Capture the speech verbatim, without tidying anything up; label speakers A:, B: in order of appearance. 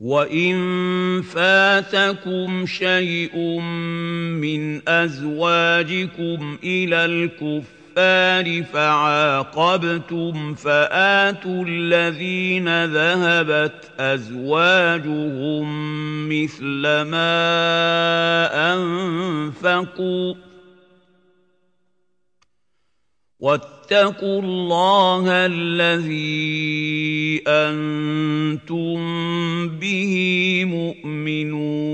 A: وَإِن فَاتَكُمْ شَيْءٌ مِّنْ أَزْوَاجِكُمْ إِلَى الْكُفَّارِ فَعَاقَبْتُمْ فَآتُوا الَّذِينَ ذَهَبَتْ أَزْوَاجُهُم مِّثْلَ مَا أَنفَقُوا ۚ وَاتَّقُوا اللَّهَ الَّذِي أَنتُم بِهِ مُؤْمِنُونَ